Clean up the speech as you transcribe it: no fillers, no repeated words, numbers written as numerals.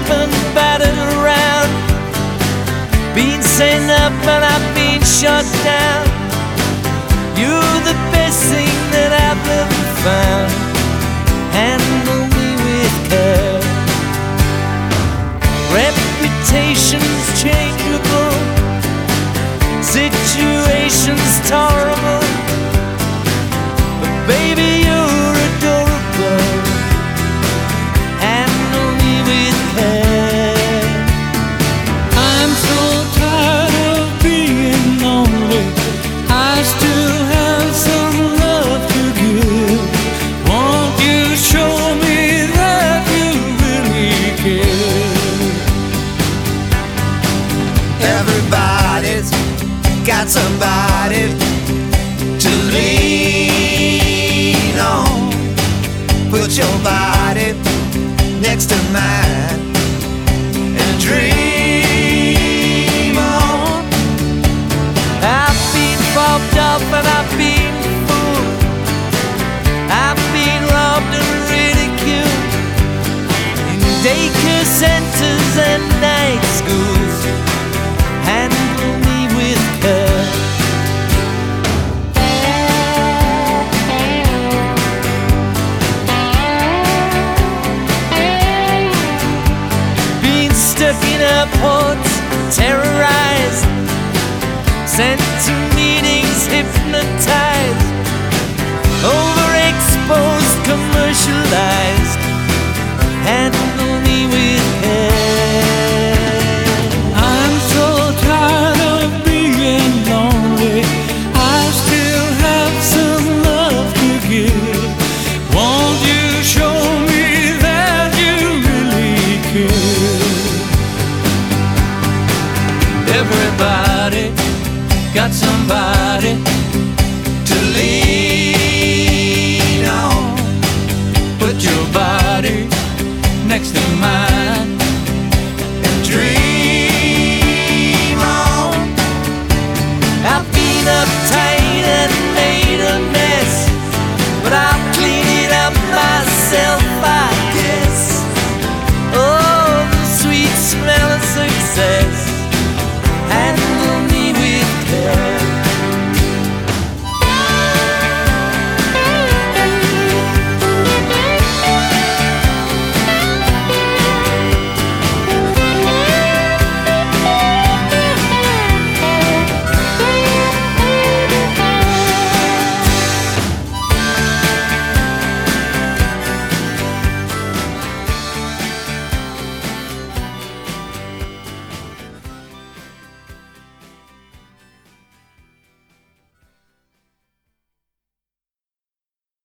and battered around, been sent up and I've been shot down. You're the best thing that I've ever found. Handle me with care. Reputation's changeable, situation's tolerable, but baby, you're adorable. Handle me with care. I'm so tired of being lonely. I still have some love to give. Won't you show me that you really care? Everybody's got somebody to lean on. Put your body next to mine and dream on. I've been bobbed up and I've been fooled. I've been robbed and ridiculed in daycare centers and night schools. Handle me with care. Been stuck in airports, terrorized, sent to meetings, hypnotized, overexposed, commercialized. Handle me with care. I'm so tired of being lonely. I still have some love to give. Won't you show me that you really care? Everybody got somebody